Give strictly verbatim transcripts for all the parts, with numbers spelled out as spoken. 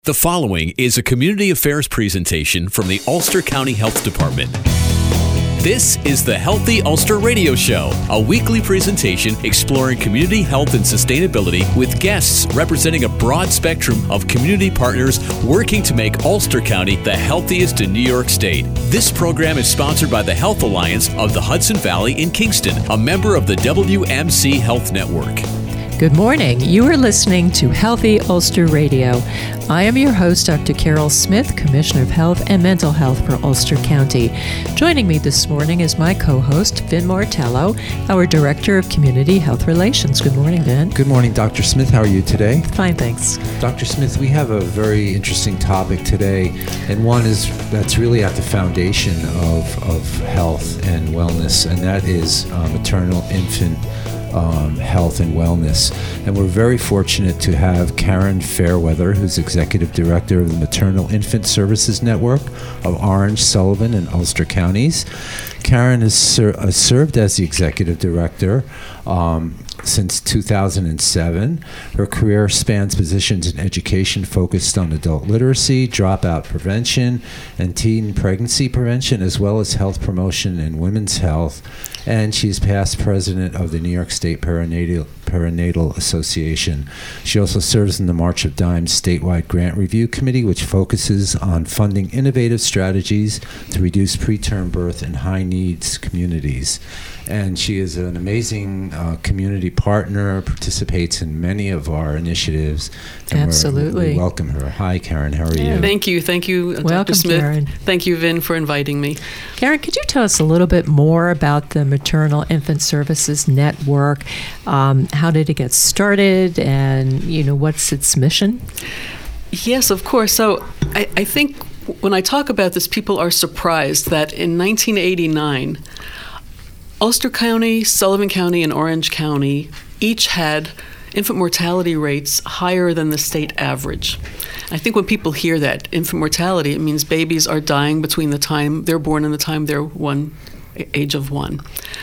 The following is a community affairs presentation from the Ulster County Health Department. This is the Healthy Ulster Radio Show, a weekly presentation exploring community health and sustainability with guests representing a broad spectrum of community partners working to make Ulster County the healthiest in New York State. This program is sponsored by the Health Alliance of the Hudson Valley in Kingston, a member of the W M C Health Network. Good morning. You are listening to Healthy Ulster Radio. I am your host, Doctor Carol Smith, Commissioner of Health and Mental Health for Ulster County. Joining me this morning is my co-host, Vin Martello, our Director of Community Health Relations. Good morning, Vin. Good morning, Doctor Smith. How are you today? Fine, thanks. Doctor Smith, we have a very interesting topic today, and one is that's really at the foundation of, of health and wellness, and that is uh, maternal infant Um, health and wellness. And we're very fortunate to have Karen Fairweather, who's Executive Director of the Maternal Infant Services Network of Orange, Sullivan, and Ulster counties. Karen has, ser- has served as the Executive Director um, since two thousand seven. Her career spans positions in education focused on adult literacy, dropout prevention, and teen pregnancy prevention, as well as health promotion and women's health. And she's past president of the New York State Perinatal, Perinatal Association. She also serves in the March of Dimes statewide grant review committee, which focuses on funding innovative strategies to reduce preterm birth in high needs communities. And she is an amazing uh, community partner, participates in many of our initiatives. And Absolutely. We welcome her. Hi, Karen. How are you? Thank you. Thank you, Doctor Welcome, Smith. Karen. Thank you, Vin, for inviting me. Karen, could you tell us a little bit more about the Maternal Infant Services Network? Um, how did it get started, and you know what's its mission? Yes, of course. So I, I think when I talk about this, people are surprised that in nineteen eighty-nine, Ulster County, Sullivan County, and Orange County each had infant mortality rates higher than the state average. I think when people hear that, infant mortality, it means babies are dying between the time they're born and the time they're one, age of one.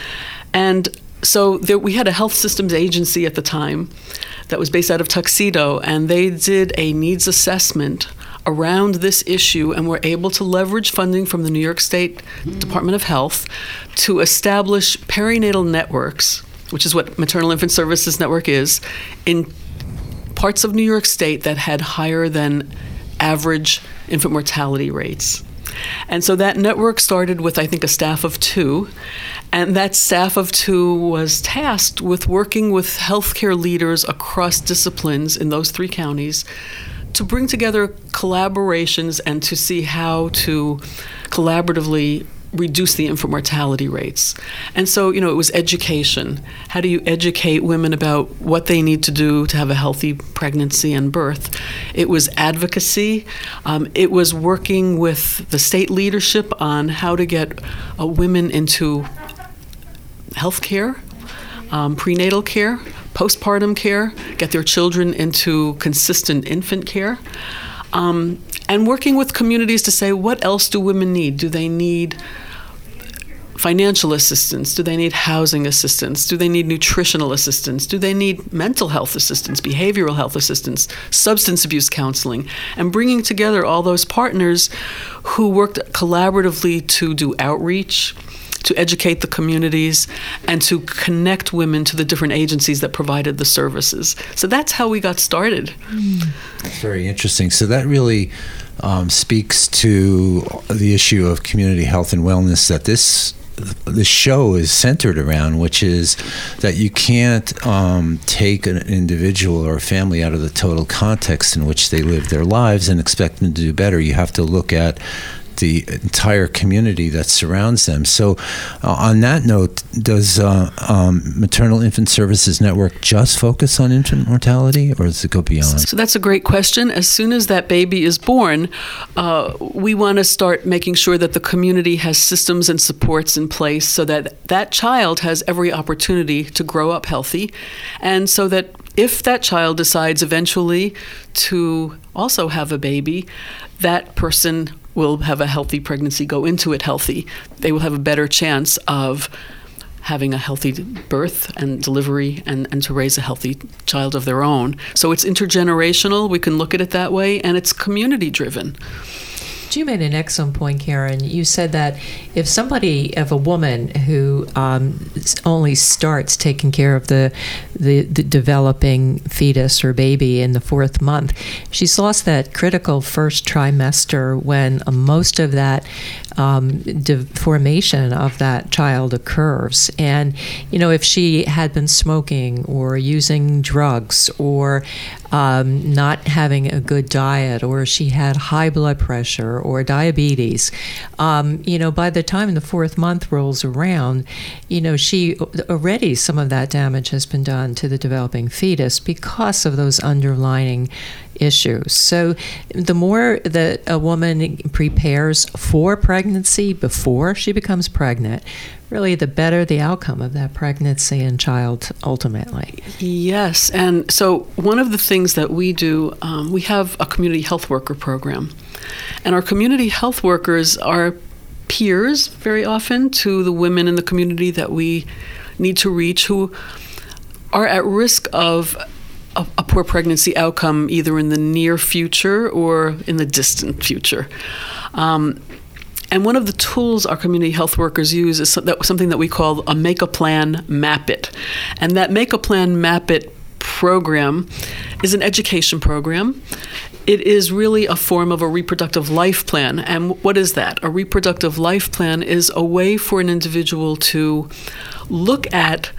And so there, we had a health systems agency at the time that was based out of Tuxedo, and they did a needs assessment around this issue and were able to leverage funding from the New York State Department of Health to establish perinatal networks, which is what Maternal Infant Services Network is, in parts of New York State that had higher than average infant mortality rates. And so that network started with, I think, a staff of two, and that staff of two was tasked with working with healthcare leaders across disciplines in those three counties to bring together collaborations and to see how to collaboratively reduce the infant mortality rates. And so, you know, it was education. How do you educate women about what they need to do to have a healthy pregnancy and birth? It was advocacy. Um, it was working with the state leadership on how to get uh, women into health care, um, prenatal care, postpartum care, get their children into consistent infant care, um, and working with communities to say, what else do women need? Do they need financial assistance? Do they need housing assistance? Do they need nutritional assistance? Do they need mental health assistance, behavioral health assistance, substance abuse counseling? And bringing together all those partners who worked collaboratively to do outreach, to educate the communities, and to connect women to the different agencies that provided the services. So that's how we got started. That's very interesting. So that really um, speaks to the issue of community health and wellness that this the show is centered around, which is that you can't um, take an individual or a family out of the total context in which they live their lives and expect them to do better. You have to look at the entire community that surrounds them. So uh, on that note, does uh, um, Maternal Infant Services Network just focus on infant mortality, or does it go beyond? So that's a great question. As soon as that baby is born, uh, we want to start making sure that the community has systems and supports in place so that that child has every opportunity to grow up healthy, and so that if that child decides eventually to also have a baby, that person will have a healthy pregnancy, go into it healthy. They will have a better chance of having a healthy birth and delivery and, and to raise a healthy child of their own. So it's intergenerational, we can look at it that way, and it's community driven. You made an excellent point, Karen. You said that if somebody, if a woman who um, only starts taking care of the, the the developing fetus or baby in the fourth month, she's lost that critical first trimester when uh, most of that um, de- formation of that child occurs. And, you know, if she had been smoking or using drugs or um, not having a good diet, or she had high blood pressure or diabetes, um, you know, by the time the fourth month rolls around, you know, she already, some of that damage has been done to the developing fetus because of those underlying issues. So the more that a woman prepares for pregnancy before she becomes pregnant, really the better the outcome of that pregnancy and child ultimately. Yes, and so one of the things that we do, um, we have a community health worker program. And our community health workers are peers very often to the women in the community that we need to reach who are at risk of a, a poor pregnancy outcome either in the near future or in the distant future. Um, and one of the tools our community health workers use is something that we call a Make a Plan, Map It. And that Make a Plan, Map It program is an education program. It is really a form of a reproductive life plan. And what is that? A reproductive life plan is a way for an individual to look at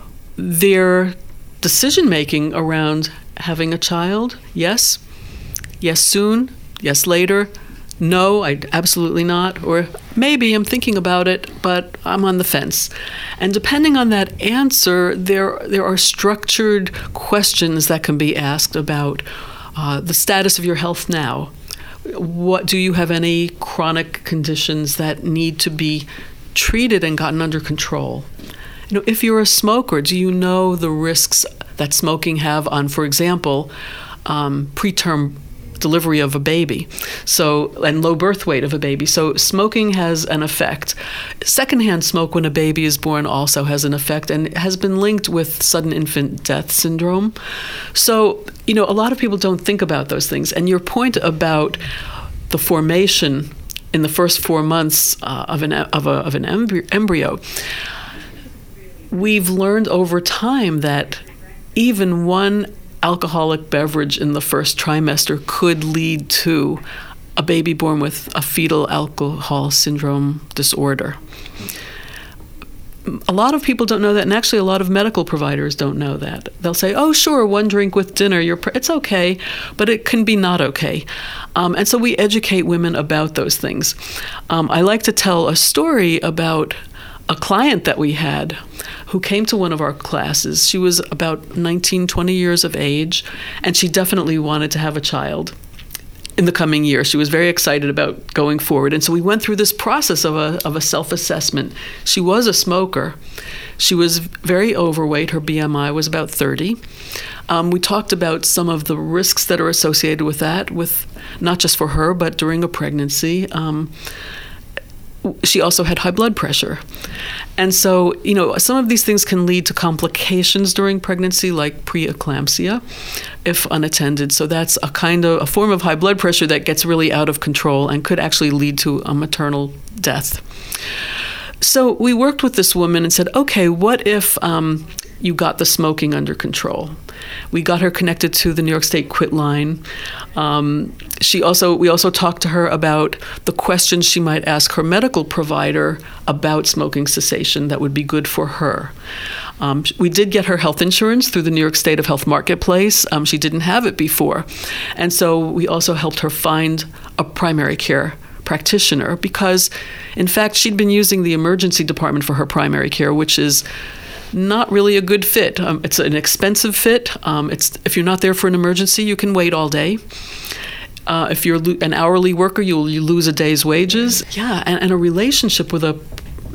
their decision-making around having a child. Yes, yes soon, yes later, no, I absolutely not, or maybe I'm thinking about it, but I'm on the fence. And depending on that answer, there there are structured questions that can be asked about uh, the status of your health now. What do you have any chronic conditions that need to be treated and gotten under control? You know, if you're a smoker, do you know the risks that smoking have on, for example, um, preterm delivery of a baby, so and low birth weight of a baby. So smoking has an effect. Secondhand smoke when a baby is born also has an effect and has been linked with sudden infant death syndrome. So, you know, a lot of people don't think about those things. And your point about the formation in the first four months uh, of an of a of an embryo, we've learned over time that even one alcoholic beverage in the first trimester could lead to a baby born with a fetal alcohol syndrome disorder. A lot of people don't know that, and actually a lot of medical providers don't know that. They'll say, oh, sure, one drink with dinner, you're pre- it's okay, but it can be not okay. Um, and so we educate women about those things. Um, I like to tell a story about a client that we had who came to one of our classes. She was about nineteen, twenty years of age, and she definitely wanted to have a child in the coming year. She was very excited about going forward. And so we went through this process of a of a self-assessment. She was a smoker. She was very overweight. Her B M I was about thirty. Um, we talked about some of the risks that are associated with that, with not just for her, but during a pregnancy. Um, She also had high blood pressure. And so, you know, some of these things can lead to complications during pregnancy, like preeclampsia, if unattended. So that's a kind of a form of high blood pressure that gets really out of control and could actually lead to a maternal death. So we worked with this woman and said, okay, what if um, you got the smoking under control? We got her connected to the New York State Quit Line. Um, she also, we also talked to her about the questions she might ask her medical provider about smoking cessation that would be good for her. Um, we did get her health insurance through the New York State of Health Marketplace. Um, she didn't have it before. And so we also helped her find a primary care practitioner because, in fact, she'd been using the emergency department for her primary care, which is not really a good fit. Um, it's an expensive fit. Um, it's if you're not there for an emergency, you can wait all day. Uh, if you're lo- an hourly worker, you'll you lose a day's wages. Yeah, and, and a relationship with a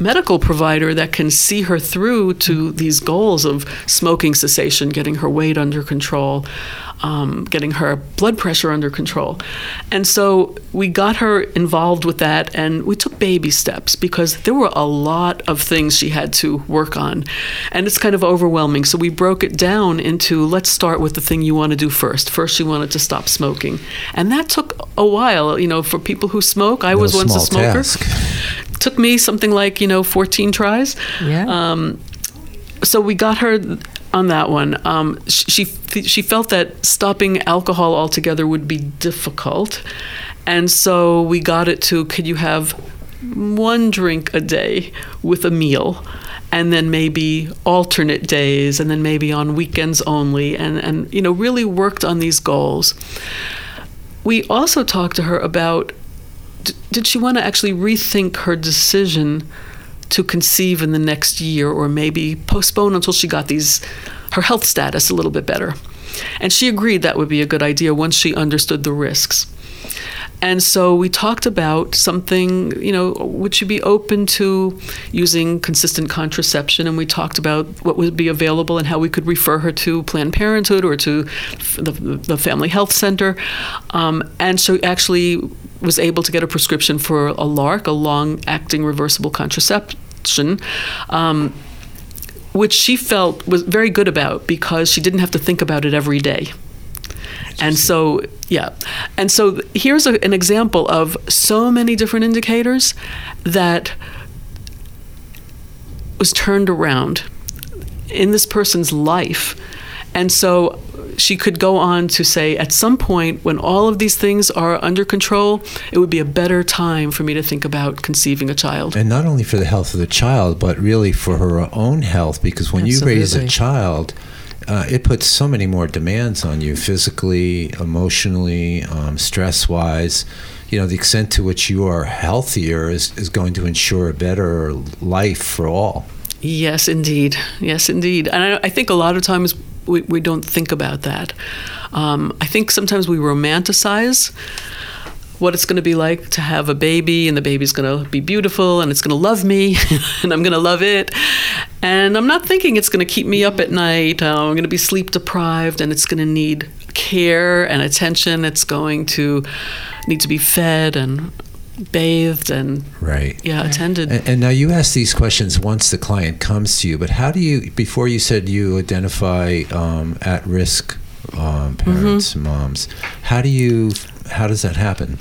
medical provider that can see her through to these goals of smoking cessation, getting her weight under control, um, getting her blood pressure under control. And so we got her involved with that, and we took baby steps because there were a lot of things she had to work on. And it's kind of overwhelming. So we broke it down into, let's start with the thing you want to do first. First, she wanted to stop smoking. And that took a while. You know, for people who smoke, I No was once a small smoker. task. Took me something like, you know, fourteen tries. Yeah. Um, so we got her on that one. Um, she she felt that stopping alcohol altogether would be difficult. And so we got it to, could you have one drink a day with a meal? And then maybe alternate days, and then maybe on weekends only, and, and you know, really worked on these goals. We also talked to her about, d- did she want to actually rethink her decision to conceive in the next year, or maybe postpone until she got these her health status a little bit better? And she agreed that would be a good idea once she understood the risks. And so we talked about something, you know, would she be open to using consistent contraception? And we talked about what would be available and how we could refer her to Planned Parenthood or to the, the Family Health Center. Um, and so actually was able to get a prescription for a LARC, a long-acting reversible contraception, um, which she felt was very good about because she didn't have to think about it every day. And so, yeah. And so here's a, an example of so many different indicators that was turned around in this person's life. And so she could go on to say, at some point when all of these things are under control, it would be a better time for me to think about conceiving a child. And not only for the health of the child, but really for her own health, because when Absolutely. you raise a child, Uh, it puts so many more demands on you physically, emotionally, um, stress-wise. You know, the extent to which you are healthier is, is going to ensure a better life for all. Yes, indeed. Yes, indeed. And I, I think a lot of times we, we don't think about that. Um, I think sometimes we romanticize what it's going to be like to have a baby, and the baby's going to be beautiful, and it's going to love me, and I'm going to love it. And I'm not thinking it's going to keep me up at night. Uh, I'm going to be sleep deprived, and it's going to need care and attention. It's going to need to be fed and bathed and right. yeah, attended. And, and now you ask these questions once the client comes to you, but how do you, before you said you identify um, at-risk um, parents, mm-hmm. moms, how do you, how does that happen?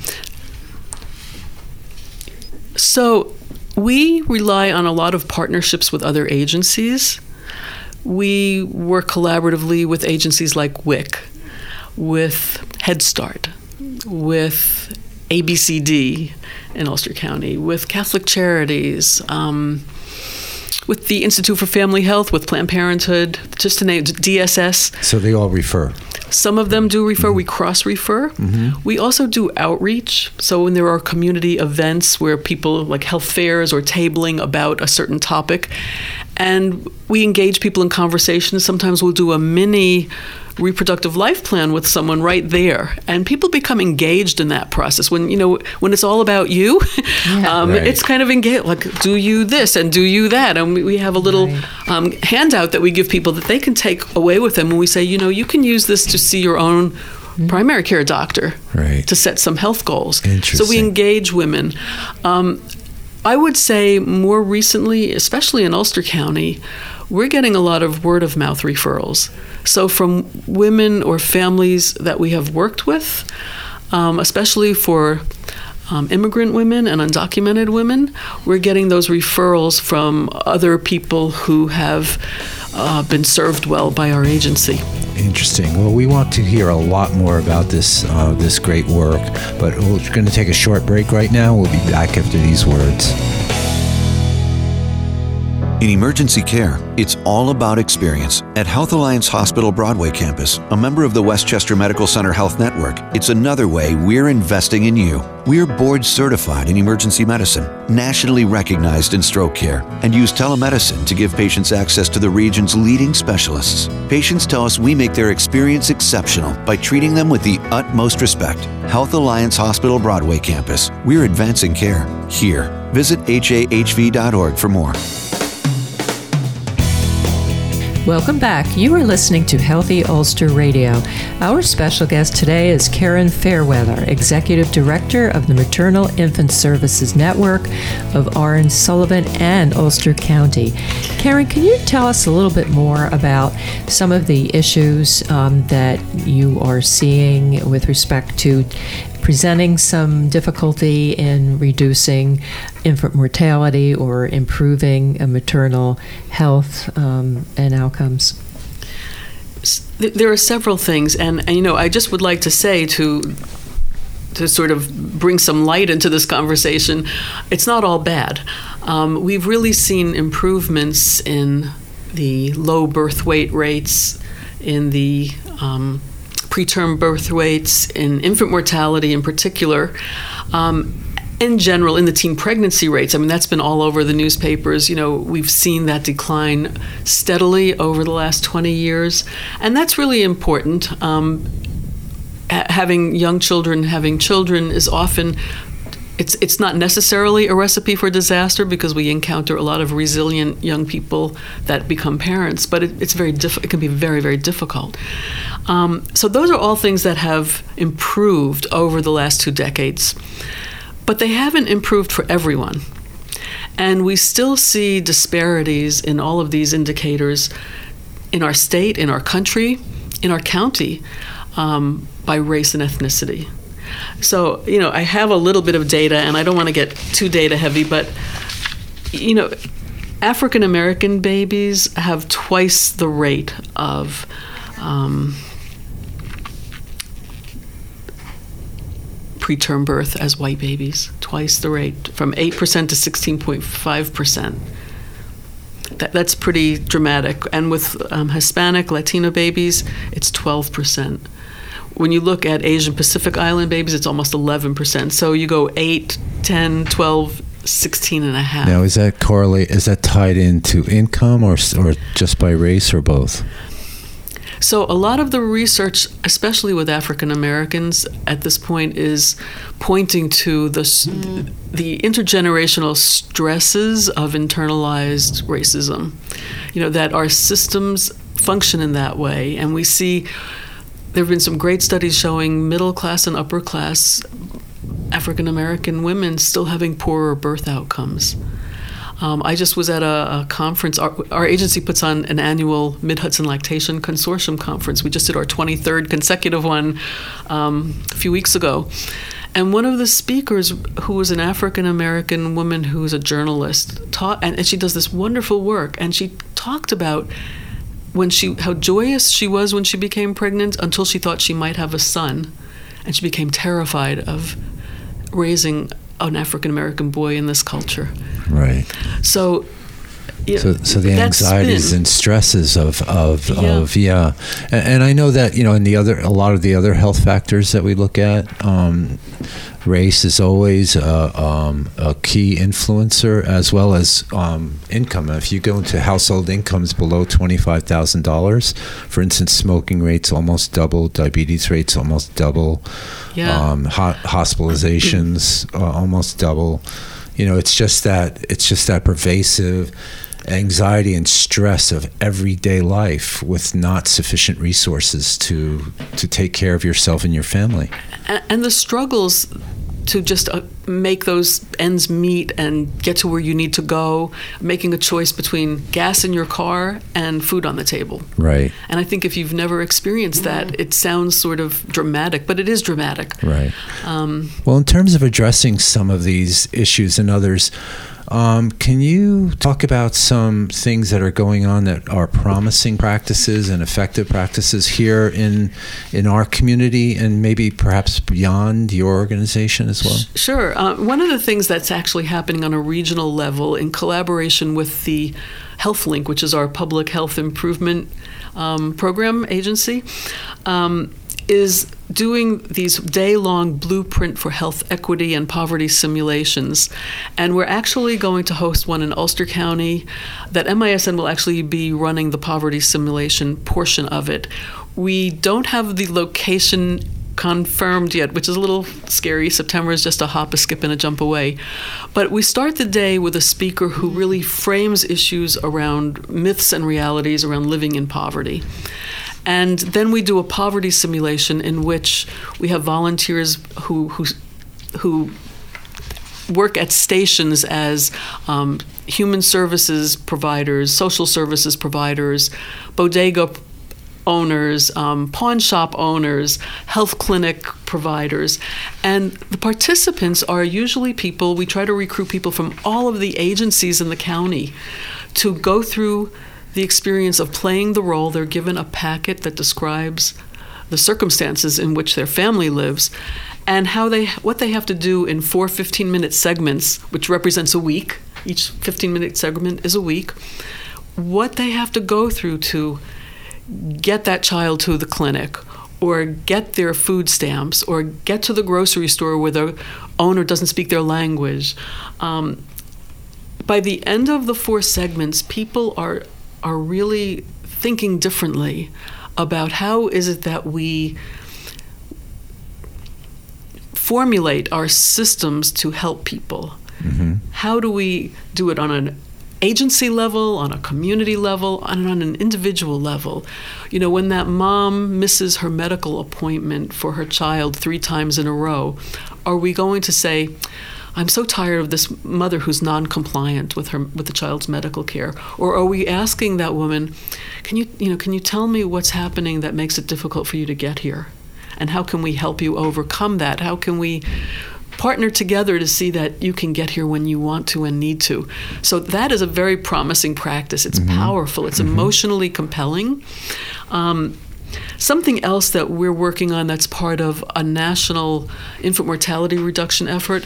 So we rely on a lot of partnerships with other agencies. We work collaboratively with agencies like W I C, with Head Start, with A B C D in Ulster County, with Catholic Charities, um, with the Institute for Family Health, with Planned Parenthood, just to name D S S. So they all refer. Some of them do refer. Mm-hmm. We cross-refer. Mm-hmm. We also do outreach. So when there are community events where people, like health fairs or tabling about a certain topic, and we engage people in conversations. Sometimes we'll do a mini reproductive life plan with someone right there, and people become engaged in that process. When you know when it's all about you, yeah. um, right. it's kind of engaged. Like, do you this and do you that, and we, we have a little right. um, handout that we give people that they can take away with them. And we say, you know, you can use this to see your own mm-hmm. primary care doctor right. to set some health goals. Interesting. So we engage women. Um, I would say more recently, especially in Ulster County, we're getting a lot of word of mouth referrals. So from women or families that we have worked with, um, especially for um, immigrant women and undocumented women, we're getting those referrals from other people who have uh, been served well by our agency. Interesting. Well, we want to hear a lot more about this uh, this great work, but we're going to take a short break right now. We'll be back after these words. In emergency care, it's all about experience. At Health Alliance Hospital Broadway campus, a member of the Westchester Medical Center Health Network, it's another way we're investing in you. We're board certified in emergency medicine, nationally recognized in stroke care, and use telemedicine to give patients access to the region's leading specialists. Patients tell us we make their experience exceptional by treating them with the utmost respect. Health Alliance Hospital Broadway campus. We're advancing care here. Visit H A H V dot org for more. Welcome back. You are listening to Healthy Ulster Radio. Our special guest today is Karen Fairweather, Executive Director of the Maternal Infant Services Network of Orange, Sullivan, and Ulster County. Karen, can you tell us a little bit more about some of the issues um, that you are seeing with respect to presenting some difficulty in reducing infant mortality or improving uh, maternal health um, and outcomes? There are several things, and, and you know, I just would like to say to to sort of bring some light into this conversation, it's not all bad. Um, we've really seen improvements in the low birth weight rates, in the um, preterm birth rates, in infant mortality in particular. Um, in general, in the teen pregnancy rates, I mean, that's been all over the newspapers. You know, we've seen that decline steadily over the last twenty years. And that's really important. Um, ha- having young children, having children is often, it's it's not necessarily a recipe for disaster because we encounter a lot of resilient young people that become parents, but it, it's very diff- it can be very, very difficult. Um, so those are all things that have improved over the last two decades. But they haven't improved for everyone. And we still see disparities in all of these indicators in our state, in our country, in our county, um, by race and ethnicity. So, you know, I have a little bit of data, and I don't want to get too data heavy, but, you know, African American babies have twice the rate of um, preterm birth as white babies, twice the rate, from eight percent to sixteen point five percent. That, that's pretty dramatic. And with um, Hispanic, Latino babies, it's twelve percent. When you look at Asian Pacific Island babies, it's almost eleven percent. So you go eight, ten, twelve, sixteen and a half. Now, is that correlate? Is that tied into income or or just by race or both? So a lot of the research, especially with African Americans at this point, is pointing to the the intergenerational stresses of internalized racism. You know, that our systems function in that way, and we see there have been some great studies showing middle class and upper class African American women still having poorer birth outcomes. Um, I just was at a, a conference. Our, our agency puts on an annual Mid-Hudson Lactation Consortium conference. We just did our twenty-third consecutive one um, a few weeks ago. And one of the speakers, who was an African-American woman who's a journalist, taught, and, and she does this wonderful work, and she talked about when she how joyous she was when she became pregnant until she thought she might have a son, and she became terrified of raising an African-American boy in this culture. Right. So, you know, so, so the anxieties and stresses of of yeah. of yeah, and, and I know that, you know, in the other a lot of the other health factors that we look at, um, race is always a, um, a key influencer, as well as um, income. If you go into household incomes below twenty-five thousand dollars, for instance, smoking rates almost double, diabetes rates almost double, yeah. um, ho- hospitalizations uh, almost double. You know, it's just that it's just that pervasive anxiety and stress of everyday life with not sufficient resources to to take care of yourself and your family. And, and the struggles to just uh, make those ends meet and get to where you need to go, making a choice between gas in your car and food on the table. Right. And I think if you've never experienced that, it sounds sort of dramatic, but it is dramatic. Right. Um, well, in terms of addressing some of these issues and others, Um, can you talk about some things that are going on that are promising practices and effective practices here in in our community and maybe perhaps beyond your organization as well? Sure. Uh, one of the things that's actually happening on a regional level in collaboration with the HealthLink, which is our public health improvement um, program agency, um, is doing these day-long blueprint for health equity and poverty simulations. And we're actually going to host one in Ulster County that M I S N will actually be running the poverty simulation portion of it. We don't have the location confirmed yet, which is a little scary. September is just a hop, a skip, and a jump away. But we start the day with a speaker who really frames issues around myths and realities around living in poverty. And then we do a poverty simulation in which we have volunteers who who, who work at stations as um, human services providers, social services providers, bodega owners, um, pawn shop owners, health clinic providers. And the participants are usually people, we try to recruit people from all of the agencies in the county to go through the experience of playing the role. They're given a packet that describes the circumstances in which their family lives and how they what they have to do in four fifteen-minute segments, which represents a week. Each fifteen-minute segment is a week. What they have to go through to get that child to the clinic or get their food stamps or get to the grocery store where the owner doesn't speak their language. Um, by the end of the four segments, people are are really thinking differently about how is it that we formulate our systems to help people. Mm-hmm. How do we do it on an agency level, on a community level, and on an individual level? You know, when that mom misses her medical appointment for her child three times in a row, are we going to say, I'm so tired of this mother who's non-compliant with her with the child's medical care? Or are we asking that woman, can you you know can you tell me what's happening that makes it difficult for you to get here? And how can we help you overcome that? How can we partner together to see that you can get here when you want to and need to? So that is a very promising practice. It's mm-hmm. powerful. It's mm-hmm. emotionally compelling. Um, Something else that we're working on that's part of a national infant mortality reduction effort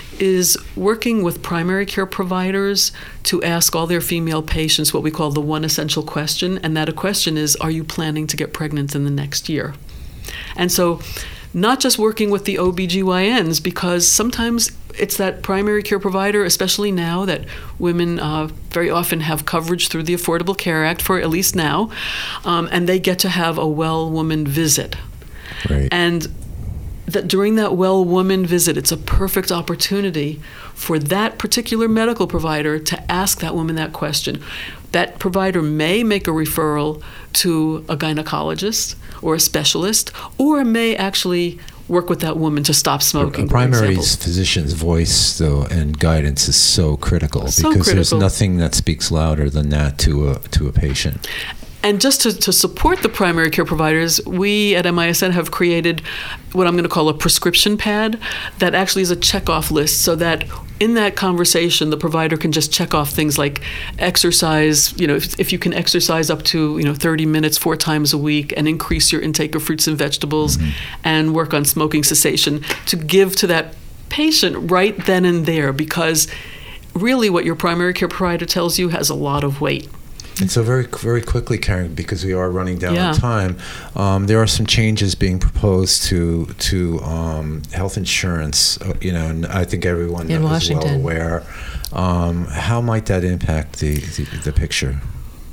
is working with primary care providers to ask all their female patients what we call the one essential question, and that a question is, are you planning to get pregnant in the next year? And so not just working with the O B G Y Ns, because sometimes it's that primary care provider, especially now that women uh, very often have coverage through the Affordable Care Act for at least now, um, and they get to have a well woman visit. Right. And that during that well woman visit, it's a perfect opportunity for that particular medical provider to ask that woman that question. That provider may make a referral to a gynecologist or a specialist, or may actually work with that woman to stop smoking. A primary physician's voice, though, and guidance is so critical so because critical. There's nothing that speaks louder than that to a to a patient. And just to, to support the primary care providers, we at M I S N have created what I'm going to call a prescription pad that actually is a checkoff list, so that in that conversation, the provider can just check off things like exercise. You know, if, if you can exercise up to, you know, thirty minutes four times a week and increase your intake of fruits and vegetables, mm-hmm. and work on smoking cessation, to give to that patient right then and there, because really what your primary care provider tells you has a lot of weight. And so very very quickly, Karen, because we are running down yeah. on time, um, there are some changes being proposed to to um, health insurance. Uh, you know, and I think everyone In is Washington. well aware. Um, how might that impact the, the, the picture?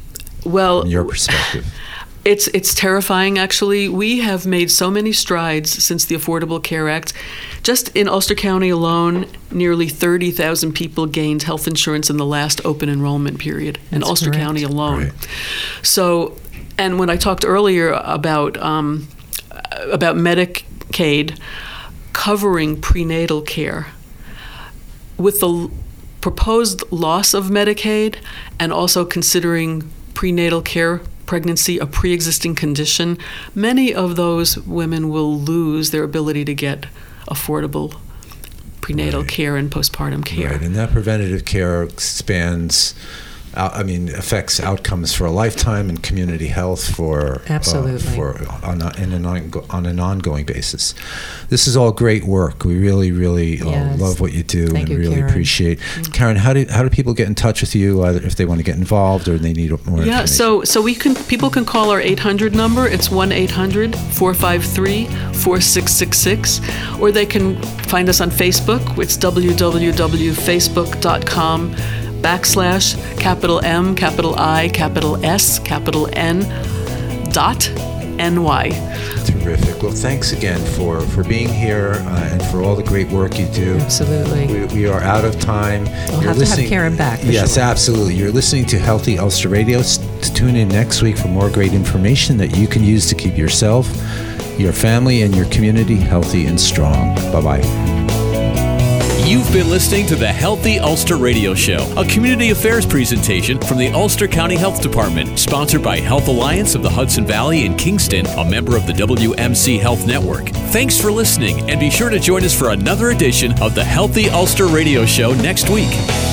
Well, from your perspective. It's it's terrifying, actually. We have made so many strides since the Affordable Care Act. Just in Ulster County alone, nearly thirty thousand people gained health insurance in the last open enrollment period in That's Ulster correct. County alone. Right. So, and when I talked earlier about um, about Medicaid covering prenatal care, with the l- proposed loss of Medicaid and also considering prenatal care pregnancy a pre-existing condition, many of those women will lose their ability to get affordable prenatal Right. care and postpartum care. Right, and that preventative care spans, out- I mean, affects outcomes for a lifetime and community health for Absolutely. uh, for on, a, in an ongo- on an ongoing basis. This is all great work. We really, really uh, Yes. love what you do Thank and you, really Karen. appreciate. Karen, how do how do people get in touch with you, either if they want to get involved or they need more Yeah, information? so so we can people can call our eight hundred number. It's one eight hundred four five three four six six six, or they can find us on Facebook. It's www.facebook.com backslash capital M, capital I, capital S, capital N dot N Y. Terrific. Well, thanks again for, for being here uh, and for all the great work you do. Absolutely. We, we are out of time. We'll have to have Karen back, for Yes, sure. absolutely. You're listening to Healthy Ulster Radio. S- Tune in next week for more great information that you can use to keep yourself, your family, and your community healthy and strong. Bye-bye. You've been listening to the Healthy Ulster Radio Show, a community affairs presentation from the Ulster County Health Department, sponsored by Health Alliance of the Hudson Valley in Kingston, a member of the W M C Health Network. Thanks for listening, and be sure to join us for another edition of the Healthy Ulster Radio Show next week.